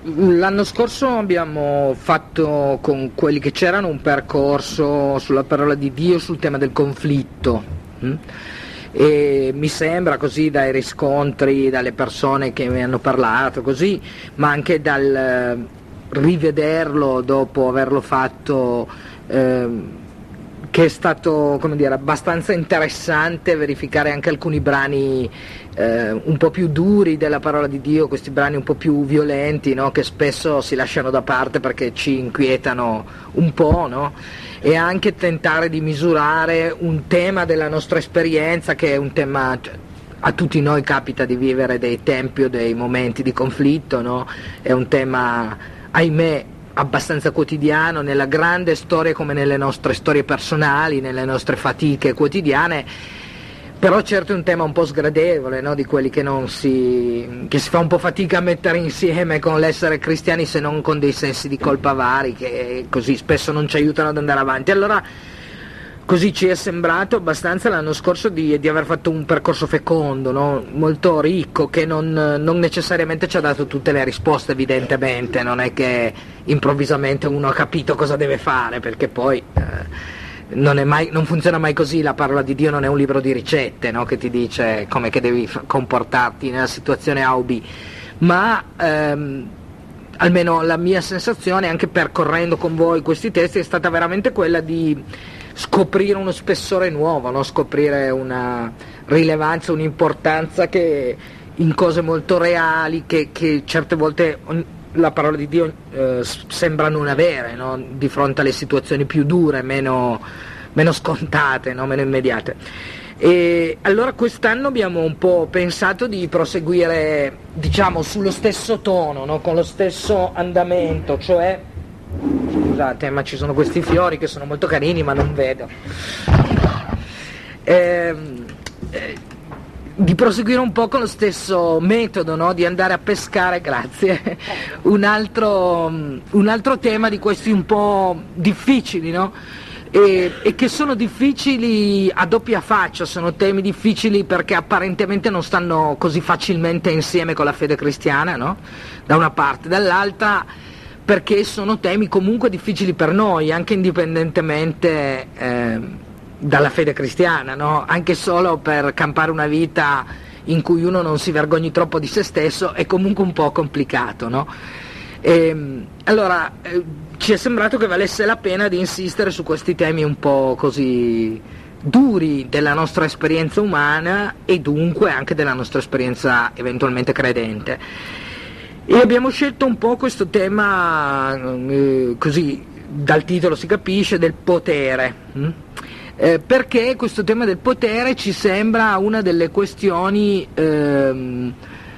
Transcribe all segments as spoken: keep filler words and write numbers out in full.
l'anno scorso abbiamo fatto con quelli che c'erano un percorso sulla parola di Dio sul tema del conflitto. Hm? E mi sembra, così dai riscontri, dalle persone che mi hanno parlato, così, ma anche dal rivederlo dopo averlo fatto, eh, che è stato, come dire, abbastanza interessante verificare anche alcuni brani eh, un po' più duri della parola di Dio, questi brani un po' più violenti, no? Che spesso si lasciano da parte perché ci inquietano un po', no? E anche tentare di misurare un tema della nostra esperienza, che è un tema, cioè, a tutti noi capita di vivere dei tempi o dei momenti di conflitto, no? È un tema, ahimè, abbastanza quotidiano nella grande storia come nelle nostre storie personali, nelle nostre fatiche quotidiane, però certo è un tema un po' sgradevole, no? Di quelli che non si che si fa un po' fatica a mettere insieme con l'essere cristiani, se non con dei sensi di colpa vari che così spesso non ci aiutano ad andare avanti. Allora così ci è sembrato abbastanza l'anno scorso di, di aver fatto un percorso fecondo, no? Molto ricco, che non, non necessariamente ci ha dato tutte le risposte, evidentemente, non è che improvvisamente uno ha capito cosa deve fare, perché poi eh, non, è mai, non funziona mai così. La parola di Dio non è un libro di ricette, no? Che ti dice come che devi f- comportarti nella situazione A o B, ma ehm, almeno la mia sensazione, anche percorrendo con voi questi testi, è stata veramente quella di scoprire uno spessore nuovo, no? Scoprire una rilevanza, un'importanza che in cose molto reali, che, che certe volte la parola di Dio eh, sembra non avere, no? Di fronte alle situazioni più dure, meno, meno scontate, no? Meno immediate. E allora quest'anno abbiamo un po' pensato di proseguire, diciamo, sullo stesso tono, no? Con lo stesso andamento, cioè, scusate, ma ci sono questi fiori che sono molto carini ma non vedo, eh, eh, di proseguire un po' con lo stesso metodo, no? Di andare a pescare, grazie, un altro, un altro tema di questi un po' difficili, no? E, e che sono difficili a doppia faccia, sono temi difficili perché apparentemente non stanno così facilmente insieme con la fede cristiana, no? Da una parte, dall'altra perché sono temi comunque difficili per noi, anche indipendentemente eh, dalla fede cristiana, no? Anche solo per campare una vita in cui uno non si vergogni troppo di se stesso è comunque un po' complicato, no? E, allora eh, ci è sembrato che valesse la pena di insistere su questi temi un po' così duri della nostra esperienza umana e dunque anche della nostra esperienza eventualmente credente. E abbiamo scelto un po' questo tema, eh, così dal titolo si capisce, del potere, hm? eh, perché questo tema del potere ci sembra una delle questioni ehm,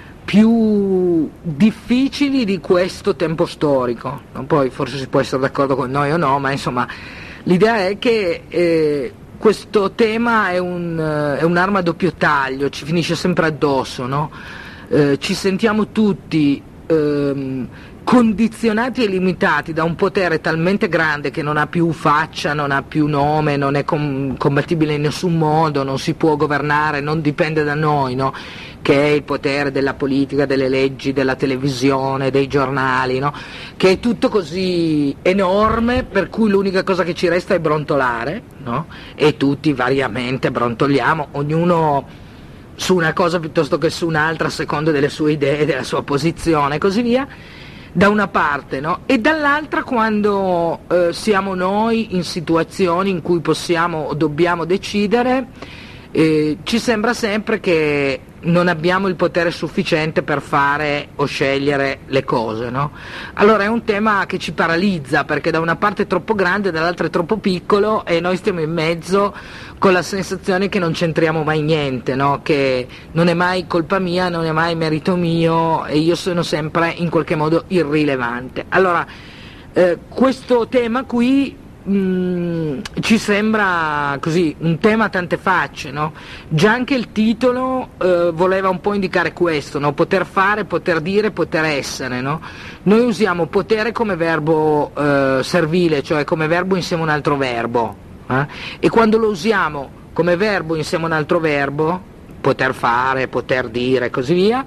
più difficili di questo tempo storico, no? Poi forse si può essere d'accordo con noi o no, ma insomma l'idea è che eh, questo tema è, un, è un'arma a doppio taglio, ci finisce sempre addosso, no? Eh, ci sentiamo tutti ehm, condizionati e limitati da un potere talmente grande che non ha più faccia, non ha più nome, non è com- combattibile in nessun modo, non si può governare, non dipende da noi, no? Che è il potere della politica, delle leggi, della televisione, dei giornali, no? Che è tutto così enorme per cui l'unica cosa che ci resta è brontolare, no? E tutti variamente brontoliamo, ognuno su una cosa piuttosto che su un'altra a seconda delle sue idee, della sua posizione e così via, da una parte, no? E dall'altra quando eh, siamo noi in situazioni in cui possiamo o dobbiamo decidere, eh, ci sembra sempre che non abbiamo il potere sufficiente per fare o scegliere le cose, no? Allora è un tema che ci paralizza perché da una parte è troppo grande, dall'altra è troppo piccolo e noi stiamo in mezzo con la sensazione che non c'entriamo mai niente, no? Che non è mai colpa mia, non è mai merito mio e io sono sempre in qualche modo irrilevante. Allora eh, questo tema qui Mm, ci sembra così un tema a tante facce, no? Già anche il titolo eh, voleva un po' indicare questo, no? Poter fare, poter dire, poter essere, no? Noi usiamo potere come verbo eh, servile, cioè come verbo insieme a un altro verbo, eh? E quando lo usiamo come verbo insieme a un altro verbo, poter fare, poter dire e così via,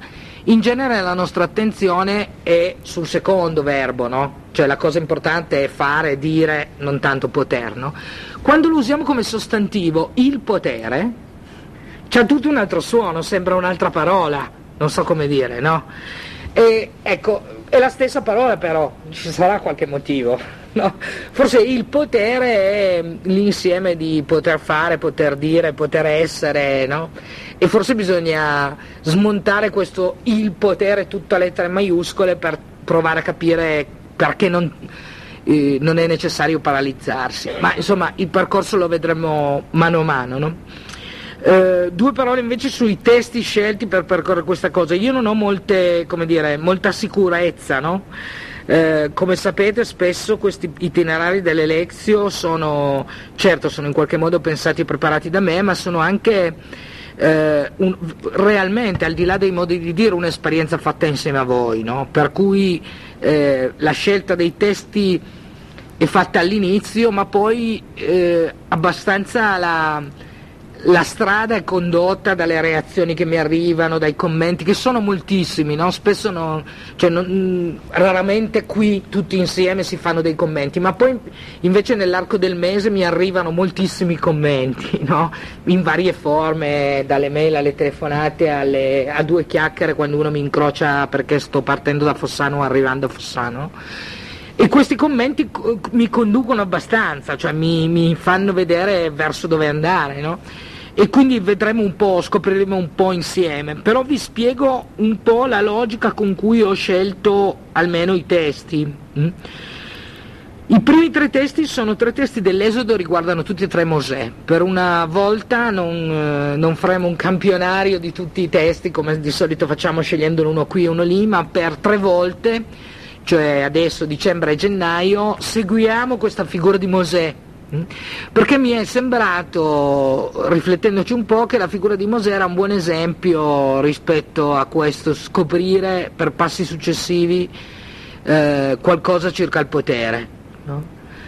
in genere la nostra attenzione è sul secondo verbo, no? Cioè la cosa importante è fare, dire, non tanto poter, no? Quando lo usiamo come sostantivo, il potere, c'ha tutto un altro suono, sembra un'altra parola, non so come dire, no? E ecco, è la stessa parola però, ci sarà qualche motivo, no? Forse il potere è l'insieme di poter fare, poter dire, poter essere, no? E forse bisogna smontare questo il potere tutta lettere maiuscole per provare a capire perché non, eh, non è necessario paralizzarsi, ma insomma il percorso lo vedremo mano a mano, no? Eh, due parole invece sui testi scelti per percorrere questa cosa. Io non ho molte, come dire, molta sicurezza, no? Eh, come sapete spesso questi itinerari delle Lezio sono, certo sono in qualche modo pensati e preparati da me, ma sono anche eh, un, realmente, al di là dei modi di dire, un'esperienza fatta insieme a voi, no? Per cui eh, la scelta dei testi è fatta all'inizio, ma poi eh, abbastanza la La strada è condotta dalle reazioni che mi arrivano, dai commenti, che sono moltissimi, no? Spesso non, cioè non, raramente qui tutti insieme si fanno dei commenti, ma poi invece nell'arco del mese mi arrivano moltissimi commenti, no? In varie forme, dalle mail alle telefonate, alle, a due chiacchiere quando uno mi incrocia perché sto partendo da Fossano o arrivando a Fossano. E questi commenti mi conducono abbastanza, cioè mi, mi fanno vedere verso dove andare, no? E quindi vedremo un po', scopriremo un po' insieme, però vi spiego un po' la logica con cui ho scelto almeno i testi. I primi tre testi sono tre testi dell'Esodo, riguardano tutti e tre Mosè. Per una volta non, non faremo un campionario di tutti i testi come di solito facciamo scegliendone uno qui e uno lì, ma per tre volte, cioè adesso dicembre e gennaio, seguiamo questa figura di Mosè, perché mi è sembrato, riflettendoci un po', che la figura di Mosè era un buon esempio rispetto a questo scoprire per passi successivi eh, qualcosa circa il potere, no?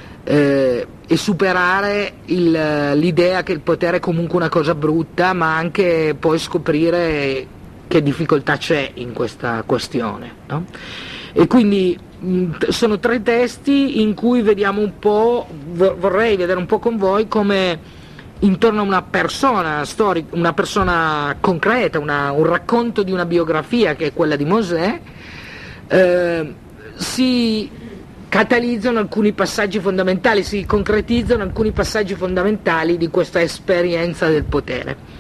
eh, e superare il, l'idea che il potere è comunque una cosa brutta, ma anche poi scoprire che difficoltà c'è in questa questione, no? E quindi mh, sono tre testi in cui vediamo un po', vorrei vedere un po' con voi come intorno a una persona storica, una persona concreta, una, un racconto di una biografia che è quella di Mosè, eh, si catalizzano alcuni passaggi fondamentali, si concretizzano alcuni passaggi fondamentali di questa esperienza del potere.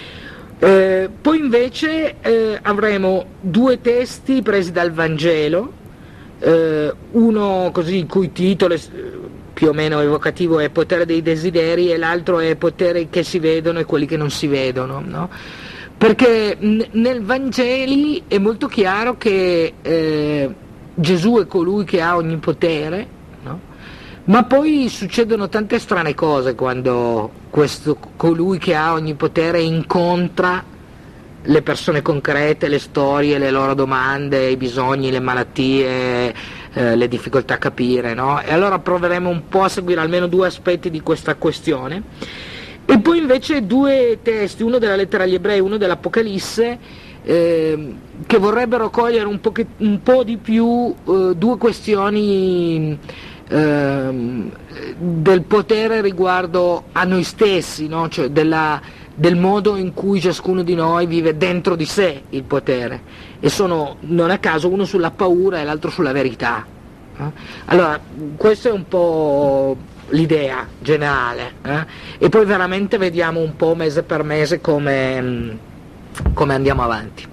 Eh, poi invece eh, avremo due testi presi dal Vangelo, eh, uno così il cui titolo è, più o meno evocativo è Potere dei desideri, e l'altro è Poteri che si vedono e quelli che non si vedono, no? Perché n- nel Vangeli è molto chiaro che eh, Gesù è colui che ha ogni potere, no? Ma poi succedono tante strane cose quando questo colui che ha ogni potere incontra le persone concrete, le storie, le loro domande, i bisogni, le malattie, eh, le difficoltà a capire, no? E allora proveremo un po' a seguire almeno due aspetti di questa questione. E poi invece due testi, uno della lettera agli ebrei, uno dell'Apocalisse, eh, che vorrebbero cogliere un, poche, un po' di più eh, due questioni eh, del potere riguardo a noi stessi, no? Cioè della, del modo in cui ciascuno di noi vive dentro di sé il potere, e sono non a caso uno sulla paura e l'altro sulla verità. Eh? Allora, questo è un po' l'idea generale, eh? E poi veramente vediamo un po' mese per mese come, come andiamo avanti.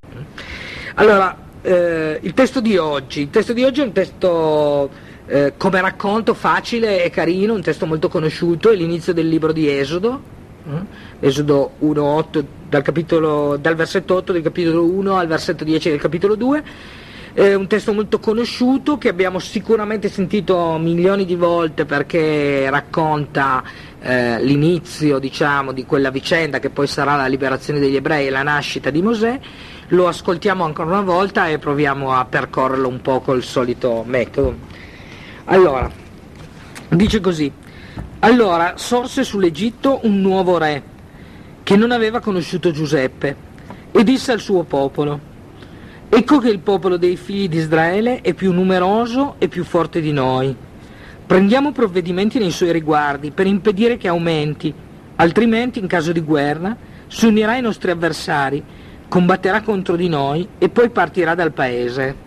Allora, eh, il testo di oggi, il testo di oggi è un testo eh, come racconto facile e carino, un testo molto conosciuto, è l'inizio del libro di Esodo, eh? Esodo uno otto, dal, capitolo, dal versetto otto del capitolo uno al versetto dieci del capitolo due. È un testo molto conosciuto che abbiamo sicuramente sentito milioni di volte, perché racconta eh, l'inizio, diciamo, di quella vicenda che poi sarà la liberazione degli ebrei e la nascita di Mosè. Lo ascoltiamo ancora una volta e proviamo a percorrerlo un po' col solito metodo. Allora, dice così: allora sorse sull'Egitto un nuovo re che non aveva conosciuto Giuseppe, e disse al suo popolo: Ecco che il popolo dei figli di Israele è più numeroso e più forte di noi. Prendiamo provvedimenti nei suoi riguardi per impedire che aumenti, altrimenti in caso di guerra si unirà ai nostri avversari, combatterà contro di noi e poi partirà dal paese.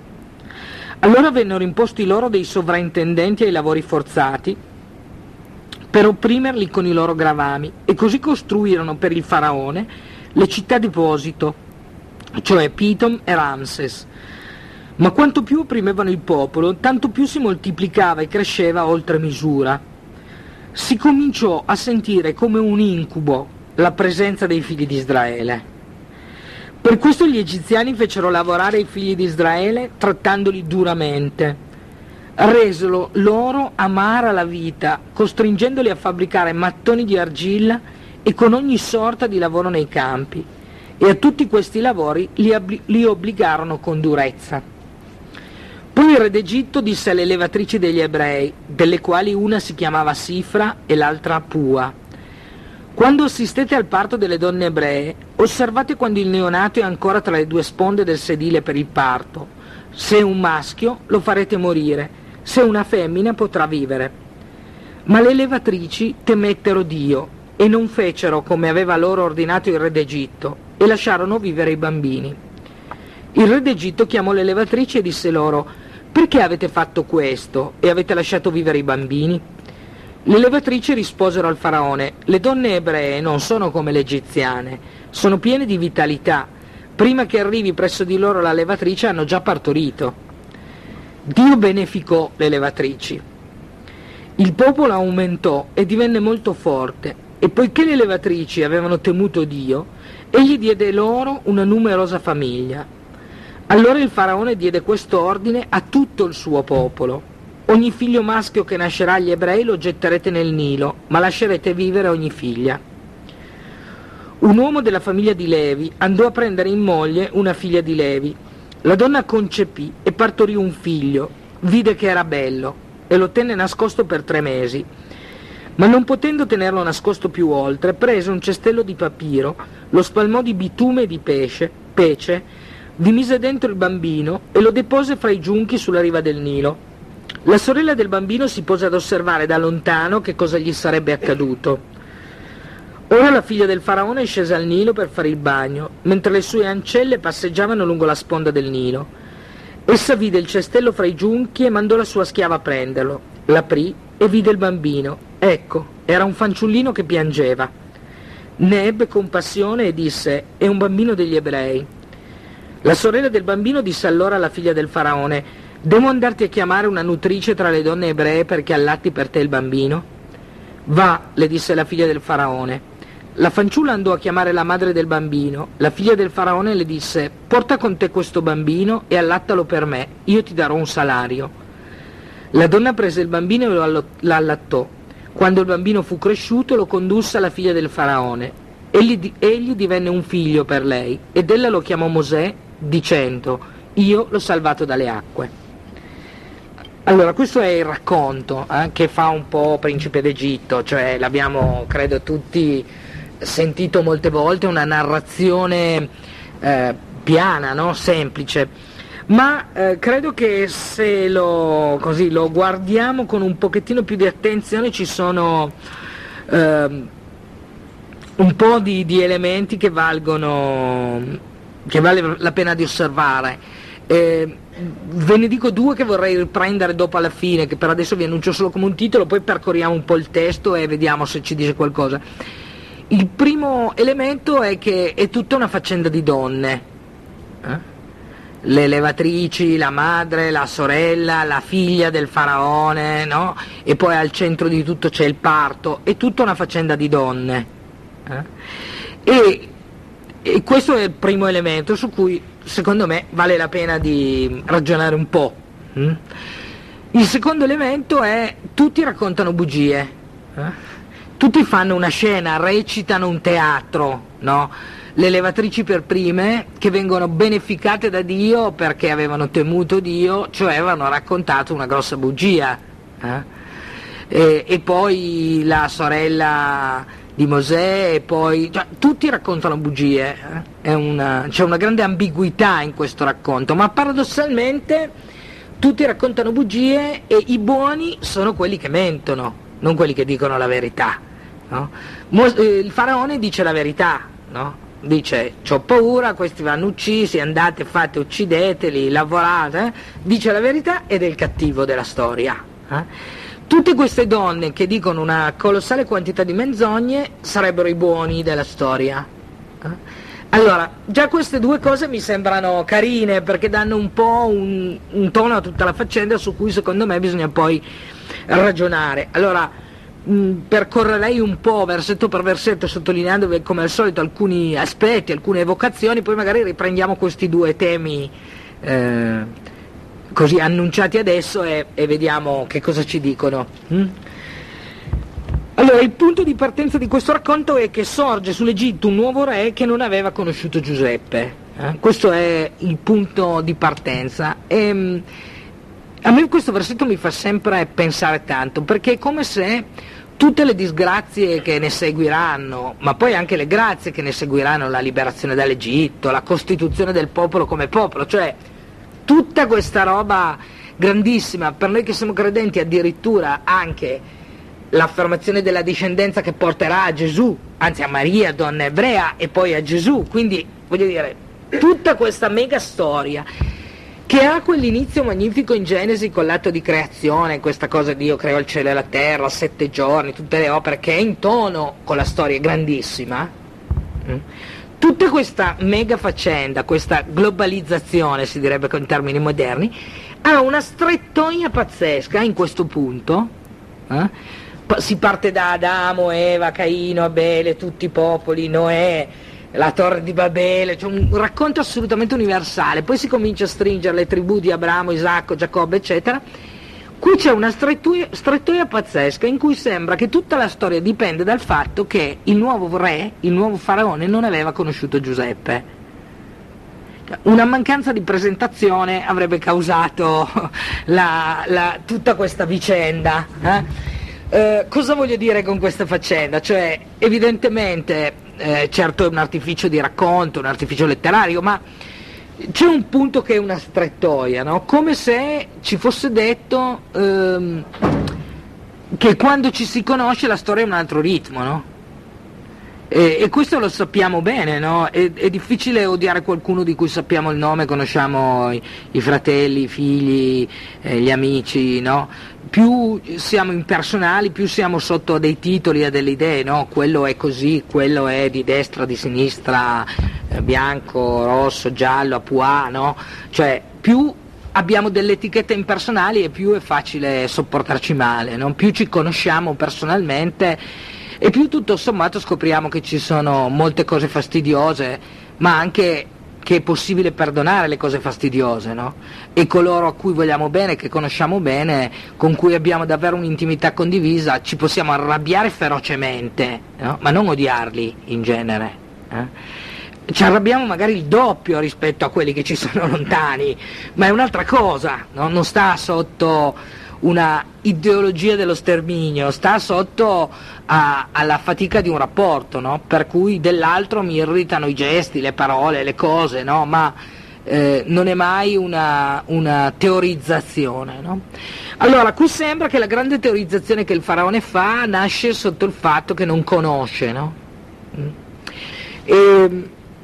Allora vennero imposti loro dei sovrintendenti ai lavori forzati per opprimerli con i loro gravami, e così costruirono per il faraone le città deposito, cioè Pitom e Ramses. Ma quanto più opprimevano il popolo, tanto più si moltiplicava e cresceva oltre misura. Si cominciò a sentire come un incubo la presenza dei figli di Israele. Per questo gli egiziani fecero lavorare i figli di Israele trattandoli duramente. Resero loro amara la vita, costringendoli a fabbricare mattoni di argilla e con ogni sorta di lavoro nei campi, e a tutti questi lavori li, ob- li obbligarono con durezza. Poi il re d'Egitto disse alle levatrici degli ebrei, delle quali una si chiamava Sifra e l'altra Pua: quando assistete al parto delle donne ebree, osservate quando il neonato è ancora tra le due sponde del sedile per il parto. Se è un maschio, lo farete morire, se è una femmina potrà vivere. Ma le levatrici temettero Dio e non fecero come aveva loro ordinato il re d'Egitto, e lasciarono vivere i bambini. Il re d'Egitto chiamò le levatrici e disse loro: perché avete fatto questo e avete lasciato vivere i bambini? Le levatrici risposero al faraone: le donne ebree non sono come le egiziane, sono piene di vitalità. Prima che arrivi presso di loro la levatrice hanno già partorito. Dio beneficò le levatrici. Il popolo aumentò e divenne molto forte, e poiché le levatrici avevano temuto Dio, egli diede loro una numerosa famiglia. Allora il faraone diede questo ordine a tutto il suo popolo: ogni figlio maschio che nascerà agli ebrei lo getterete nel Nilo, ma lascerete vivere ogni figlia. Un uomo della famiglia di Levi andò a prendere in moglie una figlia di Levi. La donna concepì e partorì un figlio, vide che era bello e lo tenne nascosto per tre mesi. Ma non potendo tenerlo nascosto più oltre, prese un cestello di papiro, lo spalmò di bitume e di pesce, pece, vi mise dentro il bambino e lo depose fra i giunchi sulla riva del Nilo. La sorella del bambino si pose ad osservare da lontano che cosa gli sarebbe accaduto. Ora la figlia del faraone scese al Nilo per fare il bagno, mentre le sue ancelle passeggiavano lungo la sponda del Nilo. Essa vide il cestello fra i giunchi e mandò la sua schiava a prenderlo. L'aprì e vide il bambino. Ecco, era un fanciullino che piangeva. Ne ebbe compassione e disse: è un bambino degli ebrei. La sorella del bambino disse allora alla figlia del faraone: devo andarti a chiamare una nutrice tra le donne ebree perché allatti per te il bambino? Va, le disse la figlia del faraone. La fanciulla andò a chiamare la madre del bambino. La figlia del faraone le disse: porta con te questo bambino e allattalo per me, io ti darò un salario. La donna prese il bambino e lo allo- l'allattò. Quando il bambino fu cresciuto lo condusse alla figlia del faraone. Egli, egli divenne un figlio per lei ed ella lo chiamò Mosè, dicendo: io l'ho salvato dalle acque. Allora, questo è il racconto eh, che fa un po' Principe d'Egitto, cioè l'abbiamo, credo, tutti sentito molte volte, una narrazione eh, piana, no? Semplice, ma eh, credo che se lo, così, lo guardiamo con un pochettino più di attenzione ci sono eh, un po' di, di elementi che valgono, che vale la pena di osservare. Eh, ve ne dico due che vorrei riprendere dopo alla fine, che per adesso vi annuncio solo come un titolo, poi percorriamo un po' il testo e vediamo se ci dice qualcosa. Il primo elemento è che è tutta una faccenda di donne, eh? Le levatrici, la madre, la sorella, la figlia del faraone, no? E poi al centro di tutto c'è il parto, è tutta una faccenda di donne, eh? e, e questo è il primo elemento su cui secondo me vale la pena di ragionare un po'. hm? Il secondo elemento è: tutti raccontano bugie, eh? Tutti fanno una scena, recitano un teatro, no? Le levatrici per prime, che vengono beneficate da Dio perché avevano temuto Dio, cioè avevano raccontato una grossa bugia, eh? e, e poi la sorella di Mosè, e poi cioè, tutti raccontano bugie, eh? È una, c'è una grande ambiguità in questo racconto, ma paradossalmente tutti raccontano bugie e i buoni sono quelli che mentono, non quelli che dicono la verità, no? Mo- eh, il faraone dice la verità, no? Dice c'ho paura, questi vanno uccisi, andate, fate, uccideteli, lavorate, eh? Dice la verità ed è il cattivo della storia, eh? Tutte queste donne che dicono una colossale quantità di menzogne sarebbero i buoni della storia, eh? Allora, già queste due cose mi sembrano carine perché danno un po' un, un tono a tutta la faccenda su cui secondo me bisogna poi ragionare. Allora, percorrerei un po' versetto per versetto sottolineandovi come al solito alcuni aspetti, alcune evocazioni, poi magari riprendiamo questi due temi eh, così annunciati adesso e, e vediamo che cosa ci dicono. Mm? Allora, il punto di partenza di questo racconto è che sorge sull'Egitto un nuovo re che non aveva conosciuto Giuseppe, eh? Questo è il punto di partenza e, a me questo versetto mi fa sempre pensare tanto, perché è come se tutte le disgrazie che ne seguiranno, ma poi anche le grazie che ne seguiranno, la liberazione dall'Egitto, la costituzione del popolo come popolo, cioè tutta questa roba grandissima, per noi che siamo credenti addirittura anche l'affermazione della discendenza che porterà a Gesù, anzi a Maria, donna ebrea, e poi a Gesù, quindi voglio dire, tutta questa mega storia che ha quell'inizio magnifico in Genesi con l'atto di creazione, questa cosa di Dio creò il cielo e la terra, sette giorni, tutte le opere, che è in tono con la storia, è grandissima. Tutta questa mega faccenda, questa globalizzazione, si direbbe con termini moderni, ha una strettoia pazzesca in questo punto. Eh? Si parte da Adamo, Eva, Caino, Abele, tutti i popoli, Noè, la torre di Babele, cioè un racconto assolutamente universale, poi si comincia a stringere le tribù di Abramo, Isacco, Giacobbe, eccetera. Qui c'è una strettoia, strettoia pazzesca in cui sembra che tutta la storia dipende dal fatto che il nuovo re, il nuovo faraone, non aveva conosciuto Giuseppe. Una mancanza di presentazione avrebbe causato la, la, tutta questa vicenda. Eh? Eh, cosa voglio dire con questa faccenda? Cioè, evidentemente, eh, certo è un artificio di racconto, un artificio letterario, ma c'è un punto che è una strettoia, no? Come se ci fosse detto ehm, che quando ci si conosce la storia è un altro ritmo, no? E, e questo lo sappiamo bene, no? È, è difficile odiare qualcuno di cui sappiamo il nome, conosciamo i, i fratelli, i figli, eh, gli amici, no? Più siamo impersonali, più siamo sotto a dei titoli, a delle idee, no? Quello è così, quello è di destra, di sinistra, eh, bianco, rosso, giallo, a pois, no? Cioè, più abbiamo delle etichette impersonali e più è facile sopportarci male, no? Più ci conosciamo personalmente e più tutto sommato scopriamo che ci sono molte cose fastidiose, ma anche che è possibile perdonare le cose fastidiose, no? E coloro a cui vogliamo bene, che conosciamo bene, con cui abbiamo davvero un'intimità condivisa, ci possiamo arrabbiare ferocemente, no? Ma non odiarli in genere. Eh? Ci arrabbiamo magari il doppio rispetto a quelli che ci sono lontani, ma è un'altra cosa, no? Non sta sotto una ideologia dello sterminio, sta sotto a, alla fatica di un rapporto, no? Per cui dell'altro mi irritano i gesti, le parole, le cose, no? Ma eh, non è mai una, una teorizzazione, no? Allora, qui sembra che la grande teorizzazione che il faraone fa nasce sotto il fatto che non conosce, no? E,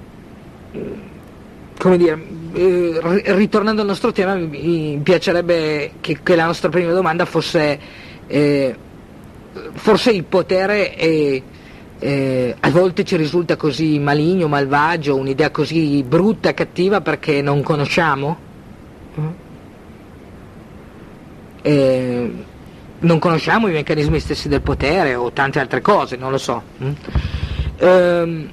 come dire, eh, ritornando al nostro tema, mi, mi piacerebbe che, che la nostra prima domanda fosse eh, forse il potere è, eh, a volte ci risulta così maligno, malvagio, un'idea così brutta e cattiva perché non conosciamo? Eh, non conosciamo i meccanismi stessi del potere o tante altre cose, non lo so. Eh,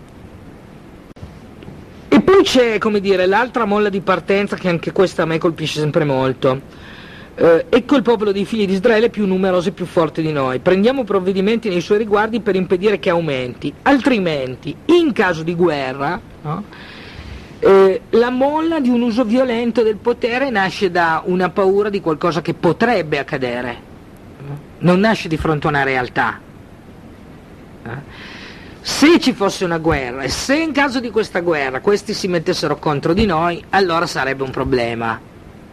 E poi c'è, come dire, l'altra molla di partenza che anche questa a me colpisce sempre molto. Eh, ecco il popolo dei figli di Israele più numeroso e più forte di noi. Prendiamo provvedimenti nei suoi riguardi per impedire che aumenti, altrimenti, in caso di guerra, no? eh, la molla di un uso violento del potere nasce da una paura di qualcosa che potrebbe accadere, non nasce di fronte a una realtà. Eh? Se ci fosse una guerra e se in caso di questa guerra questi si mettessero contro di noi, allora sarebbe un problema.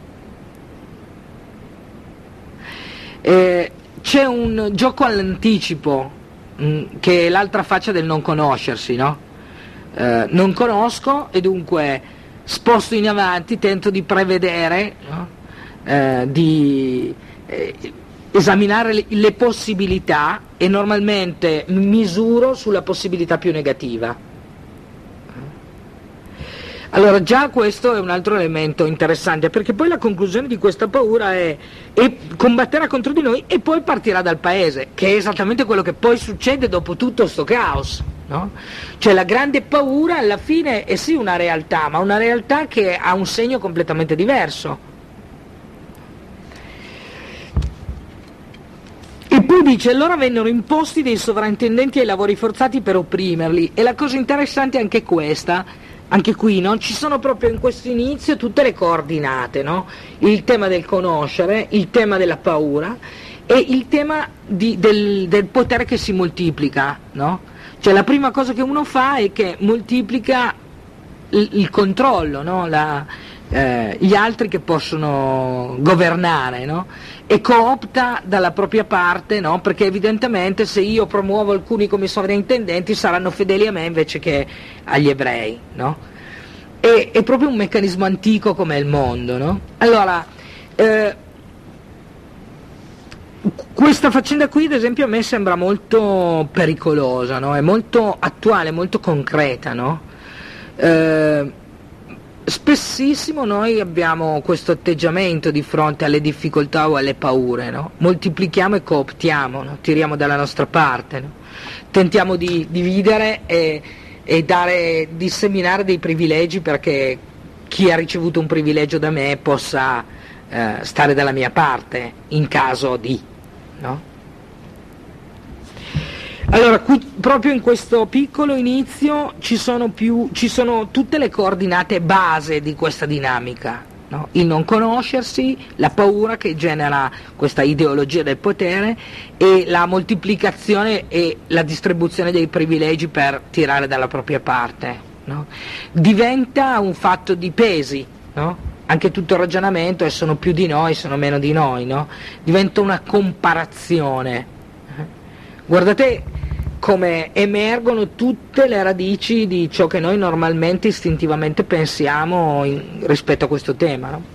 Eh, c'è un gioco all'anticipo mh, che è l'altra faccia del non conoscersi, no? Eh, non conosco e dunque sposto in avanti, tento di prevedere, no? eh, di eh, esaminare le, le possibilità e normalmente misuro sulla possibilità più negativa. Allora già questo è un altro elemento interessante, perché poi la conclusione di questa paura è, è combatterà contro di noi e poi partirà dal paese, che è esattamente quello che poi succede dopo tutto sto caos, no? Cioè la grande paura alla fine è sì una realtà, ma una realtà che ha un segno completamente diverso. E poi dice, allora vennero imposti dei sovrintendenti ai lavori forzati per opprimerli, e la cosa interessante è anche questa, anche qui, no? Ci sono proprio in questo inizio tutte le coordinate, no? Il tema del conoscere, il tema della paura e il tema di, del, del potere che si moltiplica, no? Cioè la prima cosa che uno fa è che moltiplica il, il controllo, no? La, eh, gli altri che possono governare, no? E coopta dalla propria parte, no? Perché evidentemente se io promuovo alcuni come sovrintendenti saranno fedeli a me invece che agli ebrei, no? E, è proprio un meccanismo antico come il mondo, no? Allora, eh, questa faccenda qui ad esempio a me sembra molto pericolosa, no? È molto attuale, molto concreta, no? Eh, Spessissimo noi abbiamo questo atteggiamento di fronte alle difficoltà o alle paure, no? Moltiplichiamo e cooptiamo, no? Tiriamo dalla nostra parte, no? Tentiamo di dividere e, e dare, disseminare dei privilegi perché chi ha ricevuto un privilegio da me possa eh, stare dalla mia parte in caso di, no? Allora, qui, proprio in questo piccolo inizio ci sono, più, ci sono tutte le coordinate base di questa dinamica, no? Il non conoscersi, la paura che genera questa ideologia del potere e la moltiplicazione e la distribuzione dei privilegi per tirare dalla propria parte, no? Diventa un fatto di pesi, no? Anche tutto il ragionamento è sono più di noi, sono meno di noi, no? Diventa una comparazione. Guardate come emergono tutte le radici di ciò che noi normalmente istintivamente pensiamo in, rispetto a questo tema, no?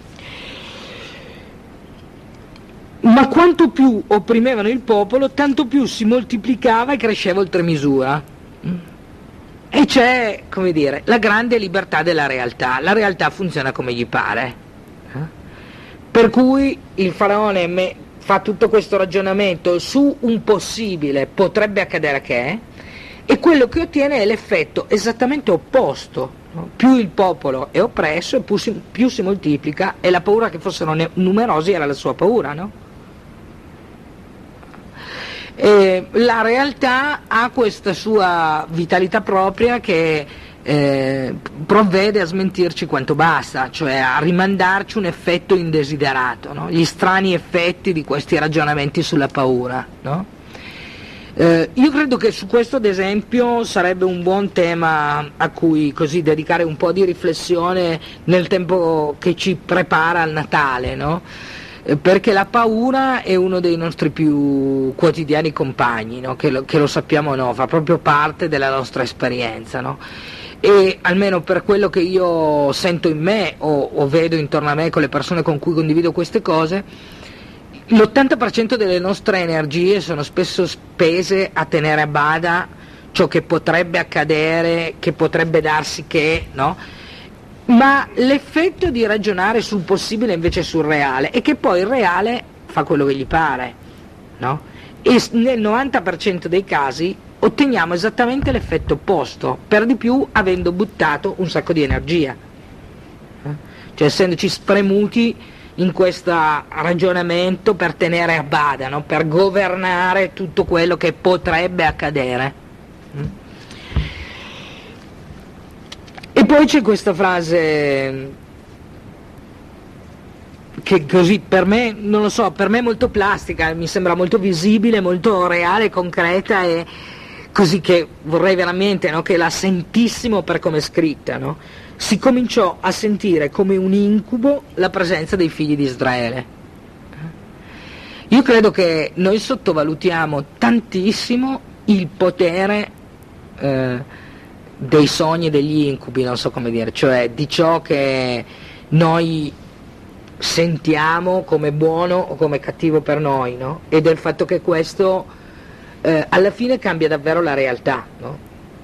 Ma quanto più opprimevano il popolo, tanto più si moltiplicava e cresceva oltre misura. E c'è, come dire, la grande libertà della realtà. La realtà funziona come gli pare. Per cui il faraone me, fa tutto questo ragionamento su un possibile potrebbe accadere che, e quello che ottiene è l'effetto esattamente opposto, no? Più il popolo è oppresso e più si, più si moltiplica, e la paura che fossero ne- numerosi era la sua paura, no? E la realtà ha questa sua vitalità propria che eh, provvede a smentirci quanto basta, cioè a rimandarci un effetto indesiderato, no? Gli strani effetti di questi ragionamenti sulla paura, no? Eh, io credo che su questo ad esempio sarebbe un buon tema a cui così dedicare un po' di riflessione nel tempo che ci prepara al Natale, no? Eh, perché la paura è uno dei nostri più quotidiani compagni, no? Che lo, che lo sappiamo o no, fa proprio parte della nostra esperienza, no? E almeno per quello che io sento in me o, o vedo intorno a me con le persone con cui condivido queste cose, l'ottanta per cento delle nostre energie sono spesso spese a tenere a bada ciò che potrebbe accadere, che potrebbe darsi che, no? Ma l'effetto di ragionare sul possibile invece è sul reale, e che poi il reale fa quello che gli pare, no? E nel novanta per cento dei casi otteniamo esattamente l'effetto opposto, per di più avendo buttato un sacco di energia, cioè essendoci spremuti in questo ragionamento per tenere a bada, no? Per governare tutto quello che potrebbe accadere. E poi c'è questa frase che così per me, non lo so, per me è molto plastica, mi sembra molto visibile, molto reale, concreta, e così che vorrei veramente, no, che la sentissimo per come è scritta, no? Si cominciò a sentire come un incubo la presenza dei figli di Israele. Io credo che noi sottovalutiamo tantissimo il potere eh, dei sogni e degli incubi, non so come dire, cioè di ciò che noi sentiamo come buono o come cattivo per noi, no? E del fatto che questo eh, alla fine cambia davvero la realtà, no?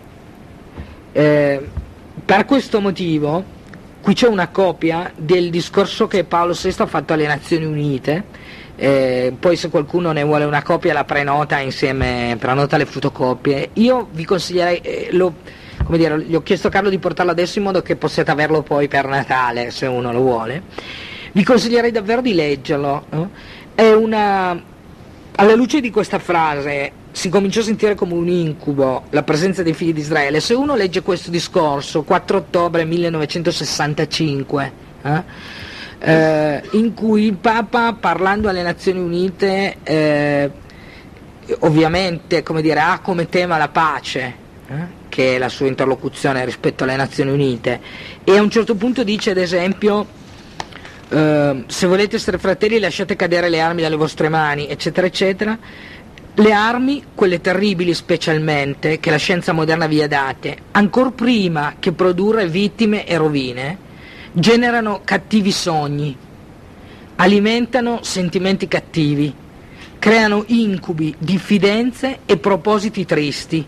Eh, per questo motivo qui c'è una copia del discorso che Paolo sesto ha fatto alle Nazioni Unite, eh, poi se qualcuno ne vuole una copia la prenota insieme, prenota le fotocopie. Io vi consiglierei, eh, lo, come dire, gli ho chiesto a Carlo di portarlo adesso in modo che possiate averlo poi per Natale se uno lo vuole. Vi consiglierei davvero di leggerlo, no? È una, alla luce di questa frase si cominciò a sentire come un incubo la presenza dei figli di Israele. Se uno legge questo discorso, quattro ottobre millenovecentosessantacinque, eh, eh, in cui il Papa, parlando alle Nazioni Unite, eh, ovviamente, come dire, ha come tema la pace, eh, che è la sua interlocuzione rispetto alle Nazioni Unite, e a un certo punto dice, ad esempio, Uh, se volete essere fratelli lasciate cadere le armi dalle vostre mani, eccetera eccetera. Le armi, quelle terribili specialmente, che la scienza moderna vi ha date, ancor prima che produrre vittime e rovine, generano cattivi sogni, alimentano sentimenti cattivi, creano incubi, diffidenze e propositi tristi.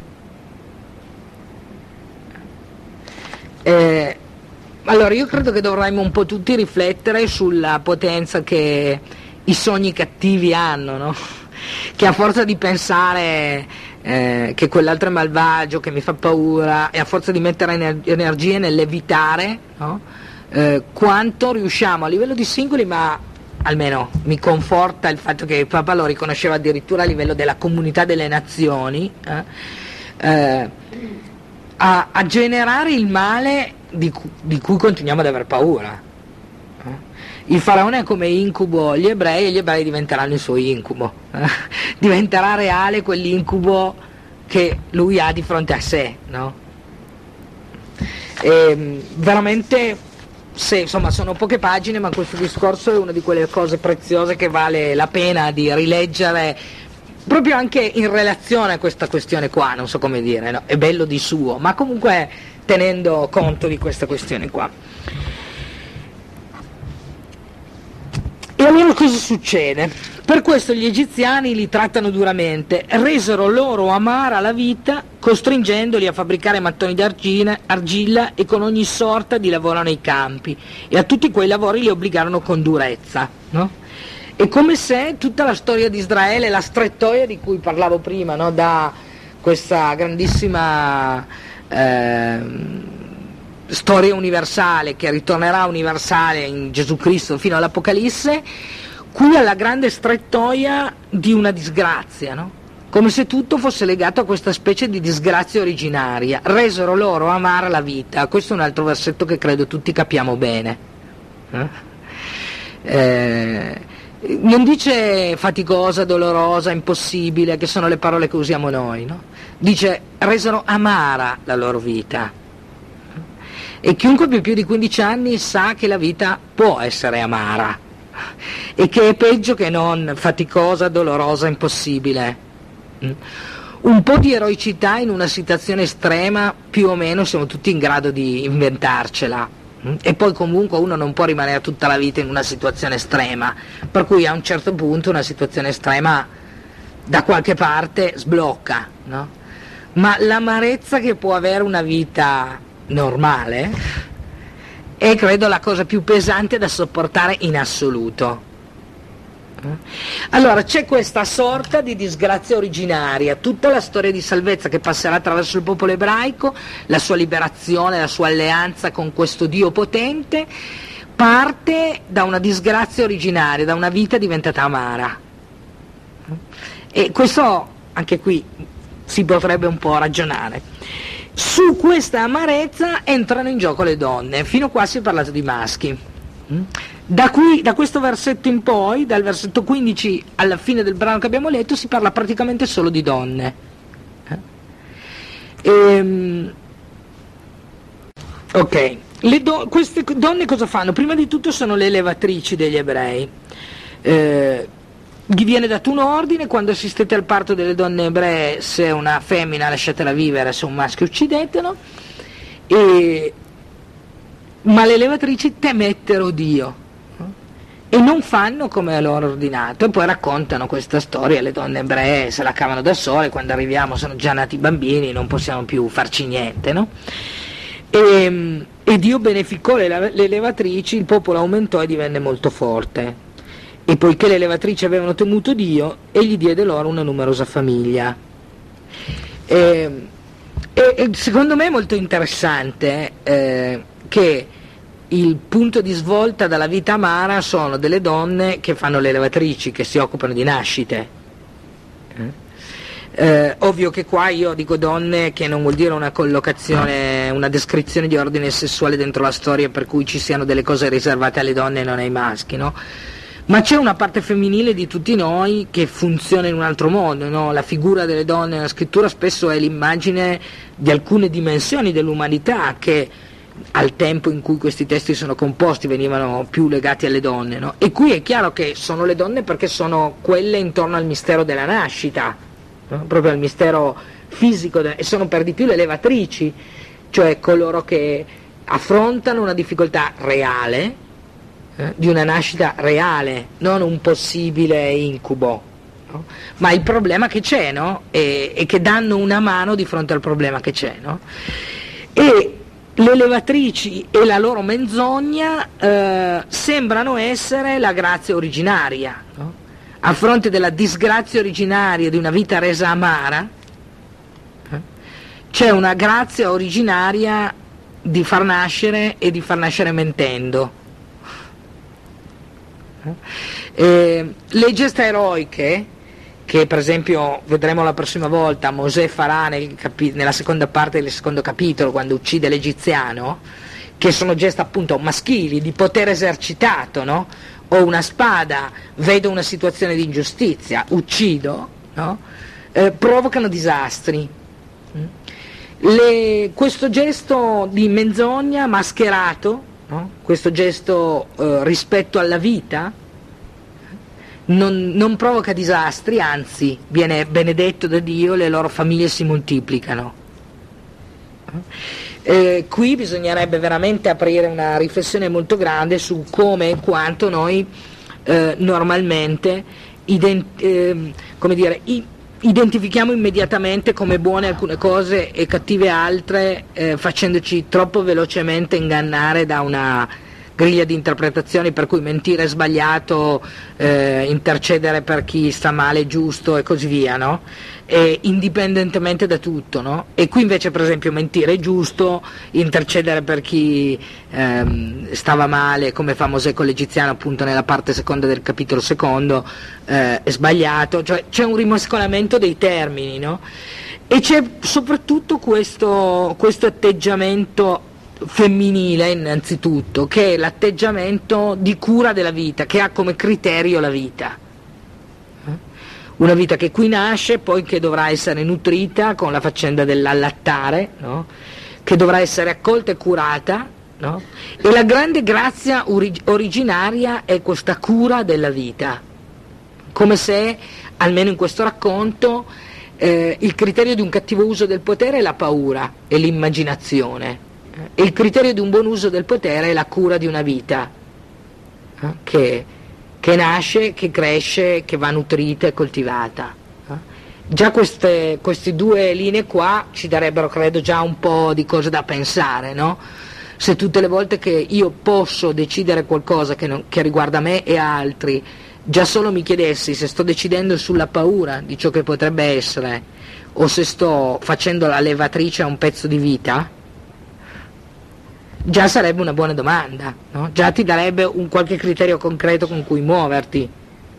Eh, Allora, io credo che dovremmo un po' tutti riflettere sulla potenza che i sogni cattivi hanno, no? Che a forza di pensare eh, che quell'altro è malvagio, che mi fa paura, e a forza di mettere ener- energie nell'evitare, no? eh, quanto riusciamo a livello di singoli, ma almeno mi conforta il fatto che il Papa lo riconosceva addirittura a livello della comunità delle nazioni, eh, eh, a, a generare il male Di, cu- di cui continuiamo ad aver paura. Il faraone è come incubo gli ebrei e gli ebrei diventeranno il suo incubo. Diventerà reale quell'incubo che lui ha di fronte a sé, no? E, veramente, se, insomma, sono poche pagine, ma questo discorso è una di quelle cose preziose che vale la pena di rileggere, proprio anche in relazione a questa questione qua, non so come dire, no? È bello di suo, ma comunque tenendo conto di questa questione qua. E allora cosa succede? Per questo gli egiziani li trattano duramente, resero loro amara la vita, costringendoli a fabbricare mattoni d'argilla argilla e con ogni sorta di lavoro nei campi, e a tutti quei lavori li obbligarono con durezza, no? È come se tutta la storia di Israele, la strettoia di cui parlavo prima, no? Da questa grandissima Eh, storia universale che ritornerà universale in Gesù Cristo fino all'Apocalisse, qui alla grande strettoia di una disgrazia, no? Come se tutto fosse legato a questa specie di disgrazia originaria. Resero loro amara la vita. Questo è un altro versetto che credo tutti capiamo bene, eh? Eh, non dice faticosa, dolorosa, impossibile, che sono le parole che usiamo noi, no? Dice resero amara la loro vita. E chiunque abbia più di quindici anni sa che la vita può essere amara e che è peggio che non faticosa, dolorosa, impossibile. Un po' di eroicità in una situazione estrema più o meno siamo tutti in grado di inventarcela. E poi comunque uno non può rimanere tutta la vita in una situazione estrema, per cui a un certo punto una situazione estrema da qualche parte sblocca, no? Ma l'amarezza che può avere una vita normale è, credo, la cosa più pesante da sopportare in assoluto. Allora c'è questa sorta di disgrazia originaria, tutta la storia di salvezza che passerà attraverso il popolo ebraico, la sua liberazione, la sua alleanza con questo Dio potente, parte da una disgrazia originaria, da una vita diventata amara. E questo anche qui si potrebbe un po' ragionare. Su questa amarezza entrano in gioco le donne. Fino qua si è parlato di maschi. Da, qui, da questo versetto in poi, dal versetto quindici alla fine del brano che abbiamo letto, si parla praticamente solo di donne. Ehm, ok, le do- queste donne cosa fanno? Prima di tutto sono le levatrici degli ebrei. Eh, gli viene dato un ordine: quando assistete al parto delle donne ebree, se è una femmina lasciatela vivere, se è un maschio uccidetelo. E, ma le levatrici temettero Dio e non fanno come è loro ordinato, e poi raccontano questa storia: le donne ebree se la cavano da sole, quando arriviamo sono già nati i bambini, non possiamo più farci niente, no? E, e Dio beneficò le, le levatrici, il popolo aumentò e divenne molto forte, e poiché le levatrici avevano temuto Dio, egli diede loro una numerosa famiglia. E, e, e secondo me è molto interessante eh, che il punto di svolta dalla vita amara sono delle donne che fanno le levatrici, che si occupano di nascite. Eh? Eh, ovvio che qua io dico donne, che non vuol dire una collocazione, una descrizione di ordine sessuale dentro la storia, per cui ci siano delle cose riservate alle donne e non ai maschi, no? Ma c'è una parte femminile di tutti noi che funziona in un altro modo, no? La figura delle donne nella scrittura spesso è l'immagine di alcune dimensioni dell'umanità che al tempo in cui questi testi sono composti venivano più legati alle donne, no? E qui è chiaro che sono le donne perché sono quelle intorno al mistero della nascita, no? Proprio al mistero fisico, e sono per di più le levatrici, cioè coloro che affrontano una difficoltà reale, eh, di una nascita reale, non un possibile incubo, no? Ma il problema che c'è, no? E, e che danno una mano di fronte al problema che c'è, no? E le levatrici e la loro menzogna eh, sembrano essere la grazia originaria, no? A fronte della disgrazia originaria di una vita resa amara, eh, c'è una grazia originaria di far nascere e di far nascere mentendo. Eh, le gesta eroiche, che per esempio vedremo la prossima volta Mosè farà nel capi- nella seconda parte del secondo capitolo, quando uccide l'egiziano, che sono gesta appunto maschili, di potere esercitato, no? Ho una spada, vedo una situazione di ingiustizia, uccido, no? Eh, provocano disastri. Le, questo gesto di menzogna mascherato, no? Questo gesto eh, rispetto alla vita, Non, non provoca disastri, anzi viene benedetto da Dio, le loro famiglie si moltiplicano. Eh, qui bisognerebbe veramente aprire una riflessione molto grande su come e quanto noi eh, normalmente ident- eh, come dire, i- identifichiamo immediatamente come buone alcune cose e cattive altre, eh, facendoci troppo velocemente ingannare da una griglia di interpretazioni per cui mentire è sbagliato, eh, intercedere per chi sta male è giusto e così via, no? E indipendentemente da tutto, no? E qui invece per esempio mentire è giusto, intercedere per chi ehm, stava male, come fa Mosè con l'egiziano appunto nella parte seconda del capitolo secondo, eh, è sbagliato, cioè c'è un rimescolamento dei termini, no? E c'è soprattutto questo, questo atteggiamento femminile innanzitutto, che è l'atteggiamento di cura della vita, che ha come criterio la vita, una vita che qui nasce, poi che dovrà essere nutrita con la faccenda dell'allattare, no? Che dovrà essere accolta e curata, no? E la grande grazia orig- originaria è questa cura della vita, come se, almeno in questo racconto, eh, il criterio di un cattivo uso del potere è la paura e l'immaginazione, e il criterio di un buon uso del potere è la cura di una vita, eh, che, che nasce, che cresce, che va nutrita e coltivata. Eh. Già queste, queste due linee qua ci darebbero, credo, già un po' di cose da pensare, no? Se tutte le volte che io posso decidere qualcosa che, non, che riguarda me e altri, già solo mi chiedessi se sto decidendo sulla paura di ciò che potrebbe essere o se sto facendo la levatrice a un pezzo di vita, già sarebbe una buona domanda, no? Già ti darebbe un qualche criterio concreto con cui muoverti.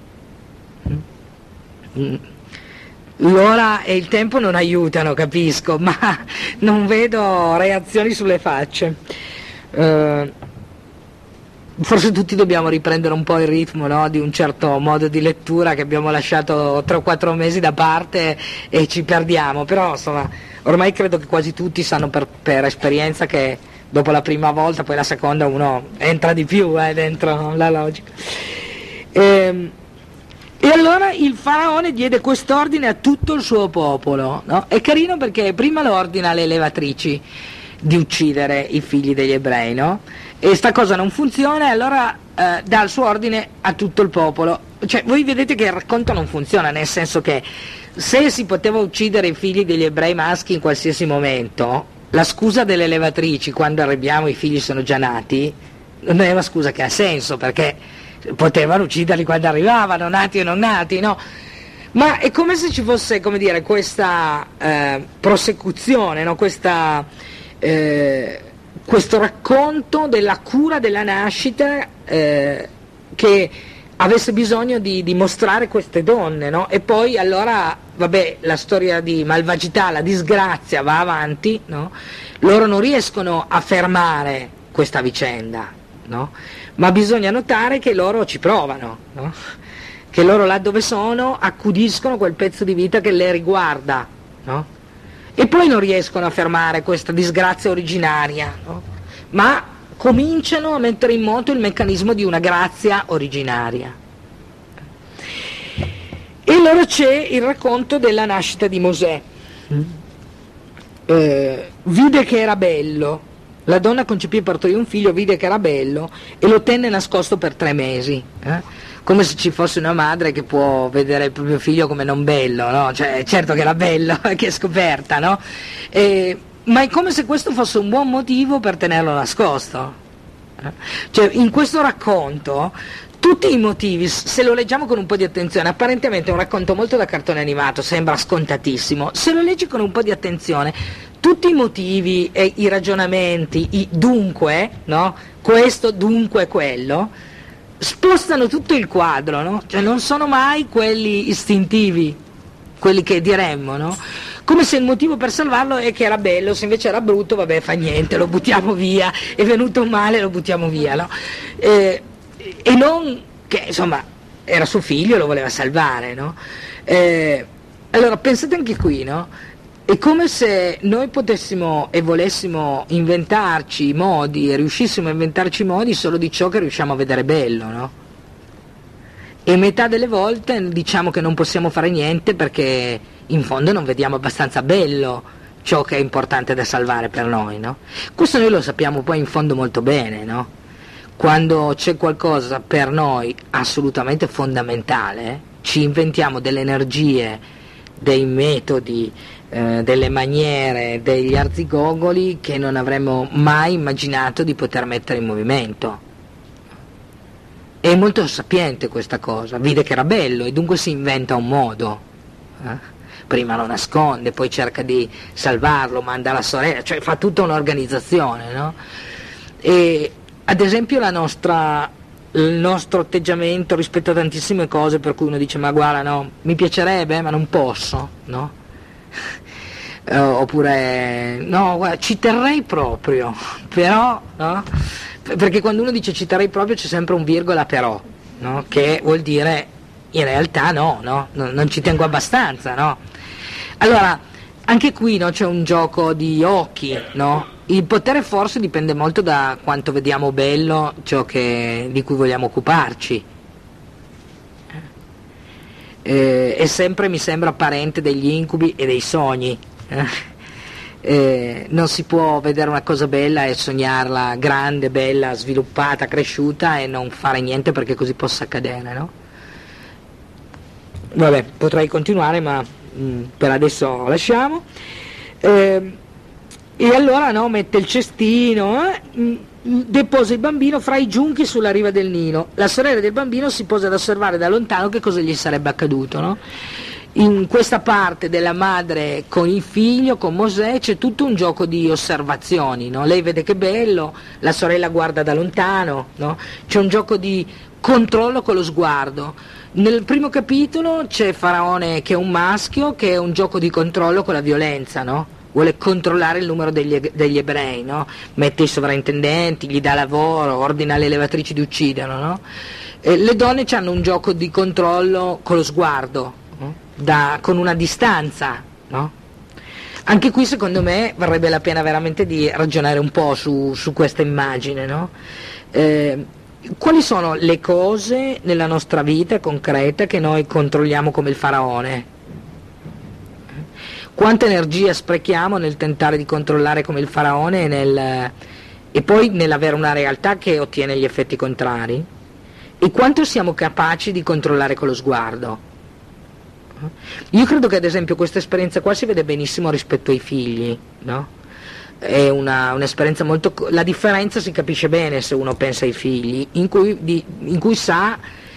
L'ora e il tempo non aiutano, capisco, ma non vedo reazioni sulle facce. Uh, forse tutti dobbiamo riprendere un po' il ritmo, no? Di un certo modo di lettura che abbiamo lasciato tre o quattro mesi da parte e ci perdiamo, però insomma ormai credo che quasi tutti sanno per, per esperienza che dopo la prima volta, poi la seconda uno entra di più eh, dentro la logica. E, e allora il faraone diede quest'ordine a tutto il suo popolo, no? È carino perché prima lo ordina alle levatrici di uccidere i figli degli ebrei, no? E sta cosa non funziona e allora eh, dà il suo ordine a tutto il popolo. Cioè voi vedete che il racconto non funziona, nel senso che se si poteva uccidere i figli degli ebrei maschi in qualsiasi momento, la scusa delle levatrici quando arrebbiamo i figli sono già nati non è una scusa che ha senso, perché potevano ucciderli quando arrivavano, nati o non nati, no? Ma è come se ci fosse, come dire, questa eh, prosecuzione, no? Questa, eh, questo racconto della cura della nascita eh, che avesse bisogno di, di mostrare queste donne, no? E poi allora, vabbè, la storia di malvagità, la disgrazia va avanti, no? Loro non riescono a fermare questa vicenda, no? Ma bisogna notare che loro ci provano, no? Che loro là dove sono accudiscono quel pezzo di vita che le riguarda, no? E poi non riescono a fermare questa disgrazia originaria, no? Ma cominciano a mettere in moto il meccanismo di una grazia originaria. E allora c'è il racconto della nascita di Mosè. Eh, vide che era bello, la donna concepì e partorì un figlio, vide che era bello e lo tenne nascosto per tre mesi. Eh? Come se ci fosse una madre che può vedere il proprio figlio come non bello, no? Cioè, certo che era bello, che è scoperta, no? E, ma è come se questo fosse un buon motivo per tenerlo nascosto. Eh? Cioè, in questo racconto, tutti i motivi, se lo leggiamo con un po' di attenzione, apparentemente è un racconto molto da cartone animato, sembra scontatissimo, se lo leggi con un po' di attenzione, tutti i motivi e i ragionamenti, i dunque, no? Questo, dunque, quello, spostano tutto il quadro, no? Cioè non sono mai quelli istintivi, quelli che diremmo, no? Come se il motivo per salvarlo è che era bello, se invece era brutto, vabbè, fa niente, lo buttiamo via, è venuto male, lo buttiamo via, no? Eh, e non che, insomma, era suo figlio, lo voleva salvare, no? Eh, allora, pensate anche qui, no? È come se noi potessimo e volessimo inventarci modi, e riuscissimo a inventarci modi solo di ciò che riusciamo a vedere bello, no? E metà delle volte diciamo che non possiamo fare niente perché in fondo non vediamo abbastanza bello ciò che è importante da salvare per noi, no? Questo noi lo sappiamo poi in fondo molto bene, no? Quando c'è qualcosa per noi assolutamente fondamentale, ci inventiamo delle energie, dei metodi, eh, delle maniere, degli arzigogoli che non avremmo mai immaginato di poter mettere in movimento. È molto sapiente questa cosa, vide che era bello e dunque si inventa un modo. Eh? Prima lo nasconde, poi cerca di salvarlo, manda la sorella, cioè fa tutta un'organizzazione, no? E ad esempio la nostra, il nostro atteggiamento rispetto a tantissime cose per cui uno dice ma guarda no, mi piacerebbe ma non posso, no? Eh, oppure no, guarda, ci terrei proprio, però, no? Perché quando uno dice ci terrei proprio c'è sempre un virgola però, no? Che vuol dire in realtà no, no? Non, non ci tengo abbastanza, no? Allora, anche qui, no, c'è un gioco di occhi, no? Il potere forse dipende molto da quanto vediamo bello ciò che, di cui vogliamo occuparci. Eh, è sempre, mi sembra, apparente degli incubi e dei sogni. Eh? Eh, non si può vedere una cosa bella e sognarla grande, bella, sviluppata, cresciuta e non fare niente perché così possa accadere, no? Vabbè, potrei continuare ma mh, per adesso lasciamo. Eh, e allora no, mette il cestino, eh, mh, depose il bambino fra i giunchi sulla riva del Nilo. La sorella del bambino si pose ad osservare da lontano che cosa gli sarebbe accaduto, no? In questa parte della madre con il figlio, con Mosè, c'è tutto un gioco di osservazioni, no? Lei vede che bello, la sorella guarda da lontano, no? C'è un gioco di controllo con lo sguardo. Nel primo capitolo c'è Faraone che è un maschio, che è un gioco di controllo con la violenza, no? vuole controllare il numero degli, degli ebrei, no? Mette i sovrintendenti, gli dà lavoro, ordina alle levatrici di ucciderlo, no? E le donne hanno un gioco di controllo con lo sguardo, no? Da, con una distanza, no? Anche qui secondo me varrebbe la pena veramente di ragionare un po' su, su questa immagine, no? Eh, quali sono le cose nella nostra vita concreta che noi controlliamo come il faraone? Quanta energia sprechiamo nel tentare di controllare come il faraone e, nel, e poi nell'avere una realtà che ottiene gli effetti contrari? E quanto siamo capaci di controllare con lo sguardo? Io credo che ad esempio questa esperienza qua si vede benissimo rispetto ai figli, no? È una, un'esperienza molto... la differenza si capisce bene se uno pensa ai figli, in cui, di, in cui sa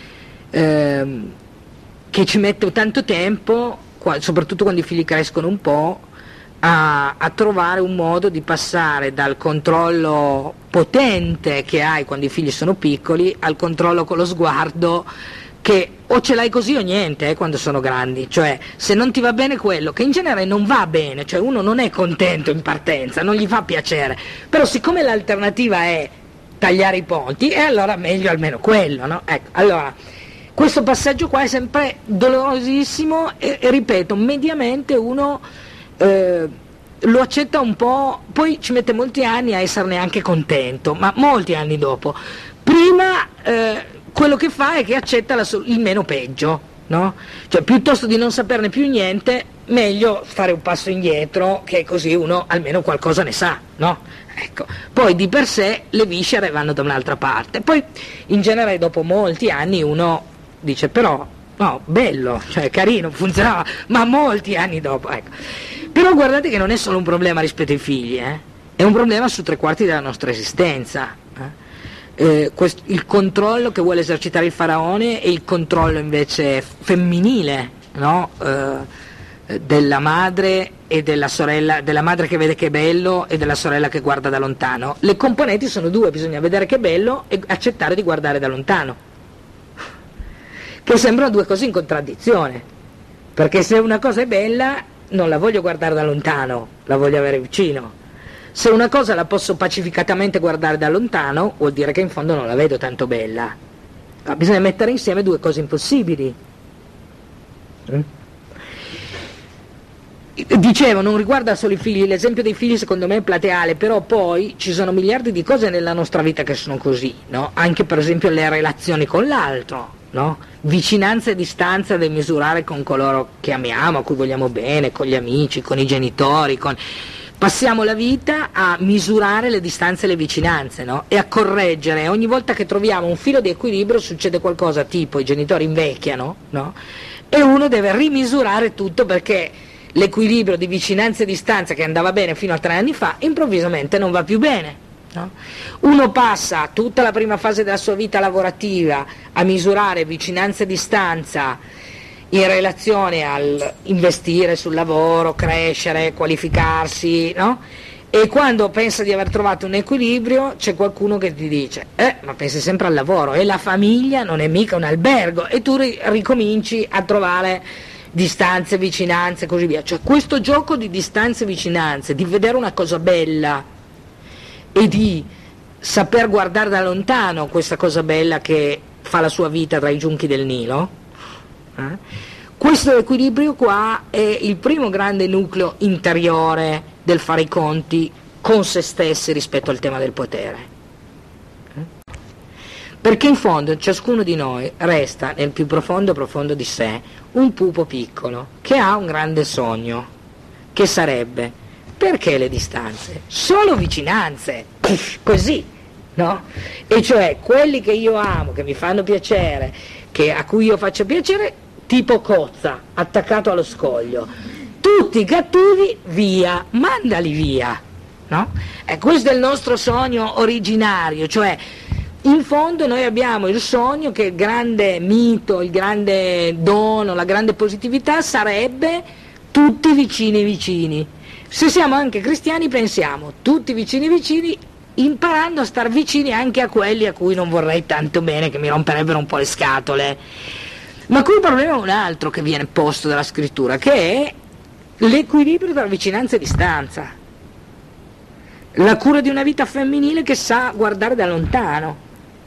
eh, che ci mette tanto tempo, soprattutto quando i figli crescono un po', a, a trovare un modo di passare dal controllo potente che hai quando i figli sono piccoli al controllo con lo sguardo, che o ce l'hai così o niente eh, quando sono grandi, cioè se non ti va bene quello, che in genere non va bene, cioè uno non è contento in partenza, non gli fa piacere, però siccome l'alternativa è tagliare i ponti, e allora meglio almeno quello, no? Ecco, allora questo passaggio qua è sempre dolorosissimo e, e ripeto, mediamente uno eh, lo accetta un po', poi ci mette molti anni a esserne anche contento, ma molti anni dopo. Prima eh, quello che fa è che accetta la, il meno peggio, no? Cioè piuttosto di non saperne più niente, meglio fare un passo indietro, che così uno almeno qualcosa ne sa, no? Ecco. Poi di per sé le viscere vanno da un'altra parte, poi in genere dopo molti anni uno dice però no, bello, cioè carino, funzionava, ma molti anni dopo, ecco. Però guardate che non è solo un problema rispetto ai figli, eh? È un problema su tre quarti della nostra esistenza. Eh? Eh, quest- il controllo che vuole esercitare il faraone e il controllo invece femminile, no? eh, della madre e della sorella, della madre che vede che è bello e della sorella che guarda da lontano. Le componenti sono due, bisogna vedere che è bello e accettare di guardare da lontano, che sembrano due cose in contraddizione, perché se una cosa è bella non la voglio guardare da lontano, la voglio avere vicino. Se una cosa la posso pacificatamente guardare da lontano, vuol dire che in fondo non la vedo tanto bella. Ma bisogna mettere insieme due cose impossibili. Mm? Dicevo, non riguarda solo i figli, l'esempio dei figli secondo me è plateale, però poi ci sono miliardi di cose nella nostra vita che sono così, no? Anche per esempio le relazioni con l'altro, no? Vicinanza e distanza da misurare con coloro che amiamo, a cui vogliamo bene, con gli amici, con i genitori, con... Passiamo la vita a misurare le distanze e le vicinanze, no? E a correggere. Ogni volta che troviamo un filo di equilibrio succede qualcosa, tipo i genitori invecchiano, no? E uno deve rimisurare tutto perché l'equilibrio di vicinanza e distanza che andava bene fino a tre anni fa improvvisamente non va più bene, no? Uno passa tutta la prima fase della sua vita lavorativa a misurare vicinanza e distanza in relazione al investire sul lavoro, crescere, qualificarsi, no? E quando pensa di aver trovato un equilibrio c'è qualcuno che ti dice eh, ma pensi sempre al lavoro e la famiglia non è mica un albergo, e tu ri- ricominci a trovare distanze, vicinanze e così via. Cioè questo gioco di distanze e vicinanze, di vedere una cosa bella e di saper guardare da lontano questa cosa bella che fa la sua vita tra i giunchi del Nilo, Eh? questo equilibrio qua è il primo grande nucleo interiore del fare i conti con se stessi rispetto al tema del potere, eh? Perché in fondo ciascuno di noi resta nel più profondo profondo di sé un pupo piccolo che ha un grande sogno, che sarebbe: perché le distanze? Solo vicinanze, così, no? E cioè quelli che io amo, che mi fanno piacere, che, a cui io faccio piacere, tipo cozza, attaccato allo scoglio. Tutti i cattivi, via, mandali via, no? E questo è il nostro sogno originario, cioè in fondo noi abbiamo il sogno che il grande mito, il grande dono, la grande positività sarebbe tutti vicini vicini. Se siamo anche cristiani pensiamo tutti vicini vicini, imparando a star vicini anche a quelli a cui non vorrei tanto bene, che mi romperebbero un po' le scatole. Ma qui il problema è un altro che viene posto dalla scrittura, che è l'equilibrio tra vicinanza e distanza, la cura di una vita femminile che sa guardare da lontano.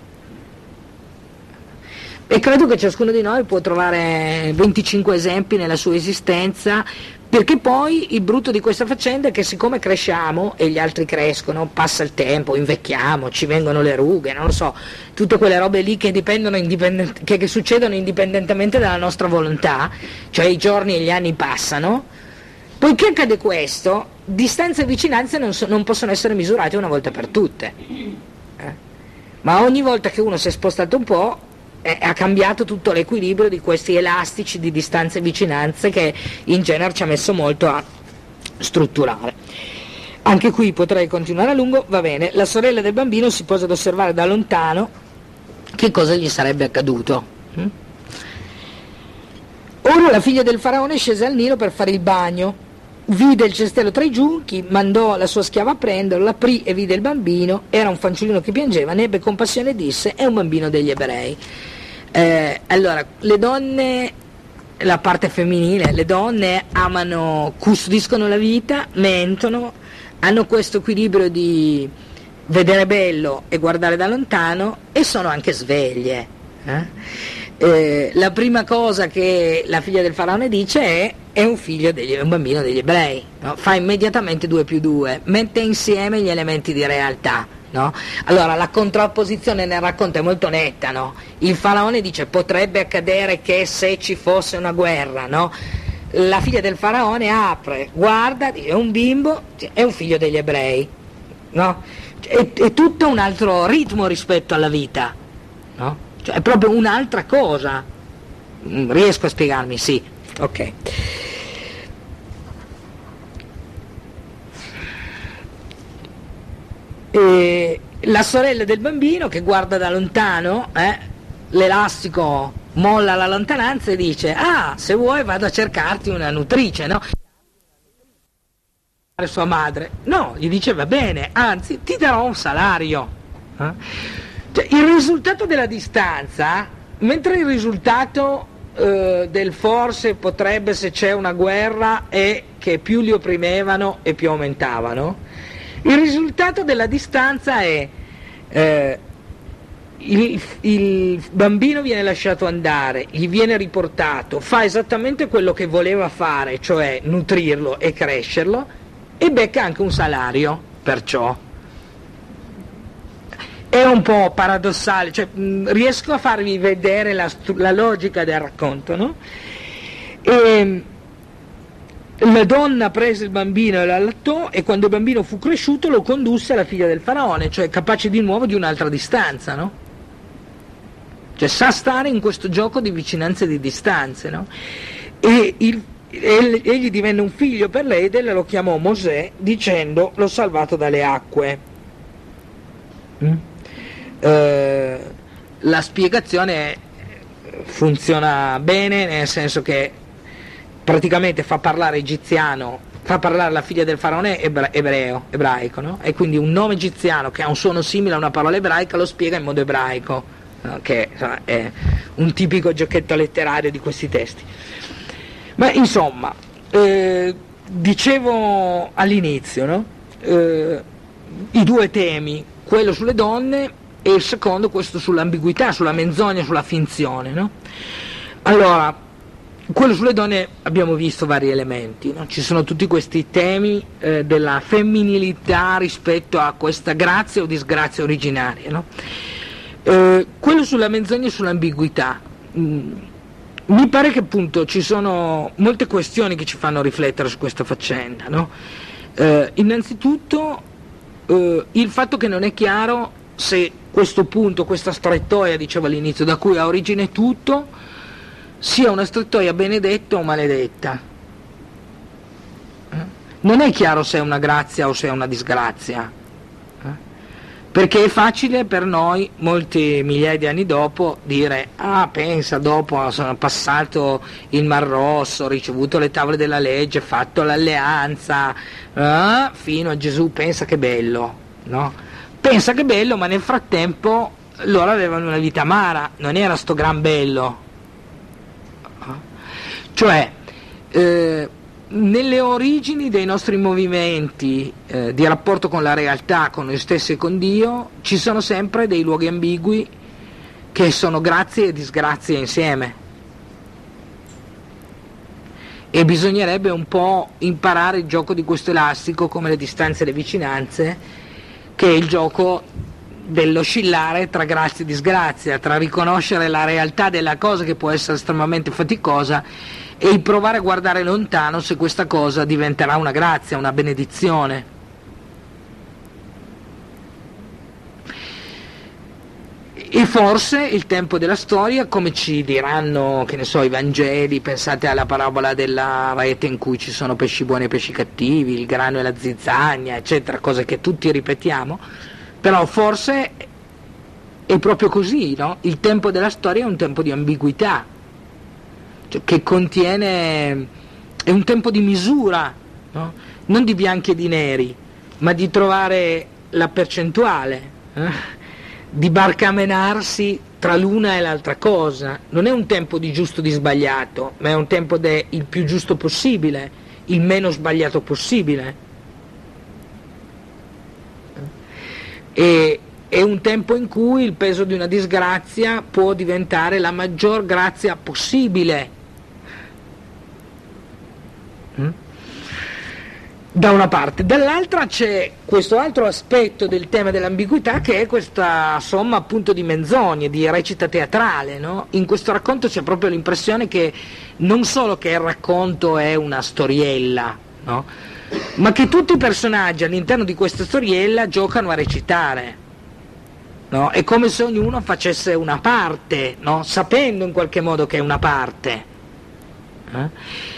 E credo che ciascuno di noi può trovare venticinque esempi nella sua esistenza, perché poi il brutto di questa faccenda è che siccome cresciamo e gli altri crescono, passa il tempo, invecchiamo, ci vengono le rughe, non lo so, tutte quelle robe lì che, dipendono indipendent- che, che succedono indipendentemente dalla nostra volontà, cioè i giorni e gli anni passano, poiché accade questo, distanza e vicinanza non, so- non possono essere misurate una volta per tutte, eh? Ma ogni volta che uno si è spostato un po', ha cambiato tutto l'equilibrio di questi elastici di distanze e vicinanze che in genere ci ha messo molto a strutturare. Anche qui potrei continuare a lungo, va bene. La sorella del bambino si pose ad osservare da lontano che cosa gli sarebbe accaduto. Ora la figlia del faraone scese al Nilo per fare il bagno, vide il cestello tra i giunchi, mandò la sua schiava a prenderlo, l'aprì e vide il bambino, era un fanciullino che piangeva, ne ebbe compassione e disse: è un bambino degli ebrei. Eh, allora, le donne, la parte femminile, le donne amano, custodiscono la vita, mentono, hanno questo equilibrio di vedere bello e guardare da lontano, e sono anche sveglie. Eh? Eh, la prima cosa che la figlia del faraone dice è: è un figlio degli, è un bambino degli ebrei, no? Fa immediatamente due più due, mette insieme gli elementi di realtà, no? Allora la contrapposizione nel racconto è molto netta, no? Il faraone dice: potrebbe accadere che se ci fosse una guerra, no? La figlia del faraone apre, guarda, è un bimbo, è un figlio degli ebrei, no? È, è tutto un altro ritmo rispetto alla vita, no? Cioè, è proprio un'altra cosa. Riesco a spiegarmi? Sì, ok. E la sorella del bambino che guarda da lontano, eh, l'elastico molla la lontananza e dice: ah, se vuoi vado a cercarti una nutrice, no? Sua madre, no, gli dice: va bene, anzi ti darò un salario. Eh? Cioè, il risultato della distanza, mentre il risultato eh, del forse potrebbe, se c'è una guerra, è che più li opprimevano e più aumentavano, il risultato della distanza è eh, il, il bambino viene lasciato andare, gli viene riportato, fa esattamente quello che voleva fare, cioè nutrirlo e crescerlo, e becca anche un salario per ciò. È un po' paradossale, cioè, mh, riesco a farvi vedere la, la logica del racconto, no? E la donna prese il bambino e lo allattò, e quando il bambino fu cresciuto lo condusse alla figlia del faraone, cioè capace di nuovo di un'altra distanza, no? Cioè sa stare in questo gioco di vicinanze e di distanze, no? E il, e, egli divenne un figlio per lei, ed ella lo chiamò Mosè, dicendo: l'ho salvato dalle acque. Mm? Eh, la spiegazione funziona bene, nel senso che praticamente fa parlare egiziano, fa parlare la figlia del faraone ebra- ebreo, ebraico, no? E quindi un nome egiziano che ha un suono simile a una parola ebraica lo spiega in modo ebraico, no? Che insomma, è un tipico giochetto letterario di questi testi. Ma insomma, eh, dicevo all'inizio, no? eh, i due temi, quello sulle donne e il secondo, questo sull'ambiguità, sulla menzogna, sulla finzione, no? Allora, quello sulle donne abbiamo visto vari elementi, no? Ci sono tutti questi temi eh, della femminilità rispetto a questa grazia o disgrazia originaria, no? Eh, quello sulla menzogna e sull'ambiguità, mm, mi pare che appunto ci sono molte questioni che ci fanno riflettere su questa faccenda, no? Eh, innanzitutto eh, il fatto che non è chiaro se questo punto, questa strettoia, dicevo all'inizio, da cui ha origine tutto, sia una strettoia benedetta o maledetta. Eh? Non è chiaro se è una grazia o se è una disgrazia, eh? Perché è facile per noi, molti migliaia di anni dopo, dire: ah, pensa, dopo sono passato il Mar Rosso, ricevuto le tavole della legge, fatto l'alleanza, eh? Fino a Gesù, pensa che bello, no? Pensa che bello, ma nel frattempo loro avevano una vita amara, non era sto gran bello. Cioè, eh, nelle origini dei nostri movimenti eh, di rapporto con la realtà, con noi stessi e con Dio, ci sono sempre dei luoghi ambigui che sono grazie e disgrazie insieme. E bisognerebbe un po' imparare il gioco di questo elastico, come le distanze e le vicinanze, che è il gioco dell'oscillare tra grazia e disgrazia, tra riconoscere la realtà della cosa che può essere estremamente faticosa e il provare a guardare lontano se questa cosa diventerà una grazia, una benedizione. E forse il tempo della storia, come ci diranno, che ne so, i Vangeli, pensate alla parabola della rete in cui ci sono pesci buoni e pesci cattivi, il grano e la zizzania, eccetera, cose che tutti ripetiamo, però forse è proprio così, no? Il tempo della storia è un tempo di ambiguità, cioè che contiene, è un tempo di misura, no? Non di bianchi e di neri, ma di trovare la percentuale, eh? Di barcamenarsi tra l'una e l'altra cosa. Non è un tempo di giusto o di sbagliato, ma è un tempo del più giusto possibile, il meno sbagliato possibile. E è un tempo in cui il peso di una disgrazia può diventare la maggior grazia possibile. Mm? Da una parte, dall'altra c'è questo altro aspetto del tema dell'ambiguità, che è questa somma appunto di menzogne, di recita teatrale, no? In questo racconto c'è proprio l'impressione che non solo che il racconto è una storiella, no? Ma che tutti i personaggi all'interno di questa storiella giocano a recitare, no? È come se ognuno facesse una parte, no? Sapendo in qualche modo che è una parte, eh?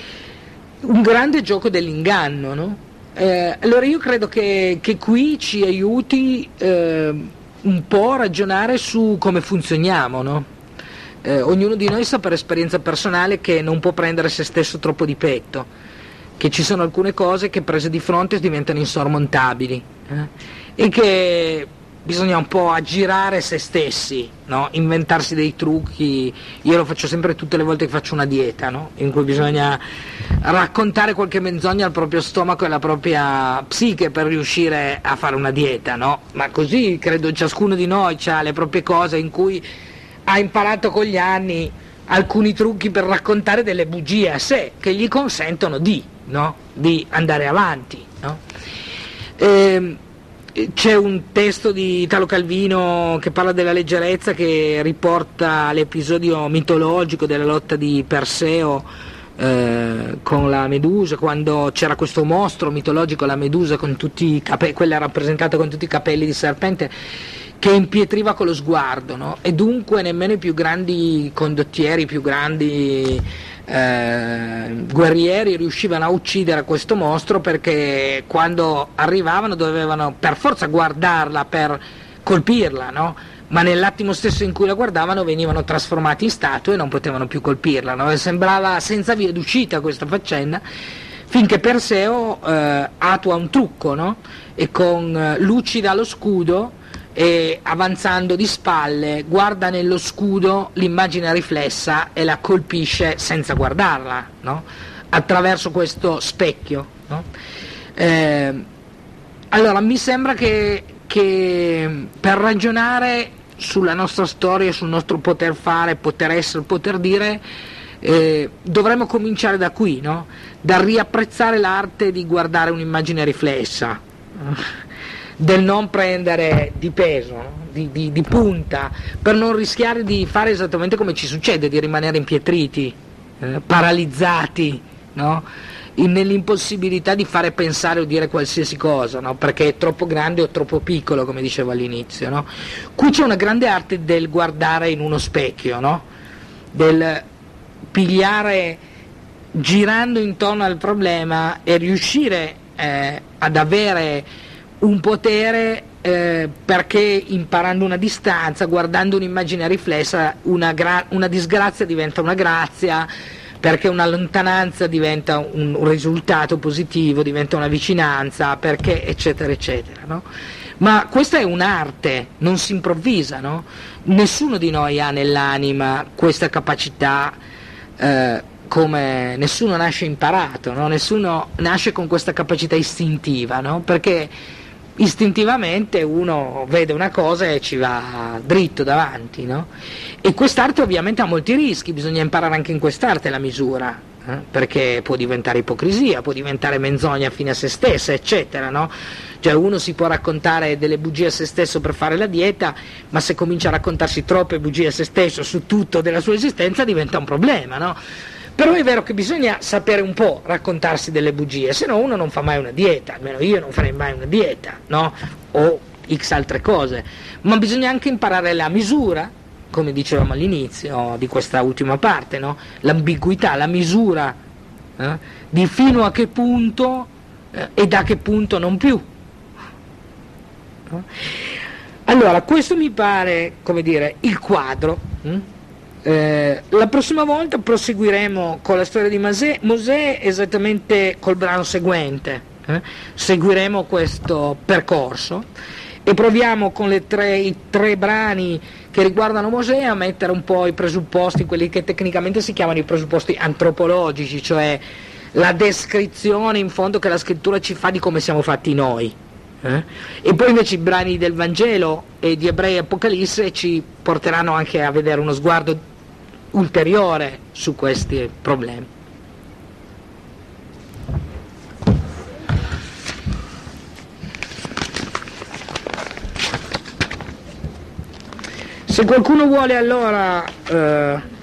Un grande gioco dell'inganno, no? Eh, allora io credo che, che qui ci aiuti eh, un po' a ragionare su come funzioniamo, no? Eh, ognuno di noi sa per esperienza personale che non può prendere se stesso troppo di petto, che ci sono alcune cose che prese di fronte diventano insormontabili, eh? E che bisogna un po' aggirare se stessi, no? Inventarsi dei trucchi. Io lo faccio sempre tutte le volte che faccio una dieta, no? In cui bisogna raccontare qualche menzogna al proprio stomaco e alla propria psiche per riuscire a fare una dieta, no? Ma così credo ciascuno di noi ha le proprie cose in cui ha imparato con gli anni alcuni trucchi per raccontare delle bugie a sé che gli consentono di, no? Di andare avanti, no? Ehm, C'è un testo di Italo Calvino che parla della leggerezza, che riporta l'episodio mitologico della lotta di Perseo eh, con la Medusa, quando c'era questo mostro mitologico, la Medusa, con tutti i capelli, quella rappresentata con tutti i capelli di serpente, che impietriva con lo sguardo, no? E dunque nemmeno i più grandi condottieri, i più grandi Eh, guerrieri riuscivano a uccidere questo mostro, perché quando arrivavano dovevano per forza guardarla per colpirla, no? Ma nell'attimo stesso in cui la guardavano venivano trasformati in statue e non potevano più colpirla, no? E sembrava senza via d'uscita questa faccenda, finché Perseo eh, attua un trucco, no? E con eh, lucida lo scudo e avanzando di spalle guarda nello scudo l'immagine riflessa e la colpisce senza guardarla, no? Attraverso questo specchio, no? Eh, allora mi sembra che, che per ragionare sulla nostra storia, sul nostro poter fare, poter essere, poter dire, eh, dovremmo cominciare da qui, no? Dal riapprezzare l'arte di guardare un'immagine riflessa, del non prendere di peso, no? di, di, di punta, per non rischiare di fare esattamente come ci succede, di rimanere impietriti, eh, paralizzati, no? In, nell'impossibilità di fare pensare o dire qualsiasi cosa, no? Perché è troppo grande o troppo piccolo, come dicevo all'inizio, no? Qui c'è una grande arte del guardare in uno specchio, no? Del pigliare girando intorno al problema e riuscire eh, ad avere un potere, eh, perché imparando una distanza, guardando un'immagine riflessa, una, gra- una disgrazia diventa una grazia, perché una lontananza diventa un, un risultato positivo, diventa una vicinanza, perché eccetera eccetera, no? Ma questa è un'arte, non si improvvisa, no? Nessuno di noi ha nell'anima questa capacità eh, come nessuno nasce imparato, no? Nessuno nasce con questa capacità istintiva, no? Perché istintivamente uno vede una cosa e ci va dritto davanti, no? E quest'arte ovviamente ha molti rischi, bisogna imparare anche in quest'arte la misura, eh? Perché può diventare ipocrisia, può diventare menzogna fine a se stessa, eccetera, no? Cioè uno si può raccontare delle bugie a se stesso per fare la dieta, ma se comincia a raccontarsi troppe bugie a se stesso su tutto della sua esistenza diventa un problema, no? Però è vero che bisogna sapere un po' raccontarsi delle bugie, se no uno non fa mai una dieta, almeno io non farei mai una dieta, no? O X altre cose, ma bisogna anche imparare la misura, come dicevamo all'inizio di questa ultima parte, no? L'ambiguità, la misura, eh? Di fino a che punto eh, e da che punto non più. Allora, questo mi pare, come dire, il quadro. Hm? Eh, la prossima volta proseguiremo con la storia di Mosè, Mosè esattamente col brano seguente, eh? Seguiremo questo percorso e proviamo con le tre, i tre brani che riguardano Mosè a mettere un po' i presupposti, quelli che tecnicamente si chiamano i presupposti antropologici, cioè la descrizione in fondo che la scrittura ci fa di come siamo fatti noi. Eh? E poi invece i brani del Vangelo e di Ebrei e Apocalisse ci porteranno anche a vedere uno sguardo ulteriore su questi problemi. Se qualcuno vuole allora eh,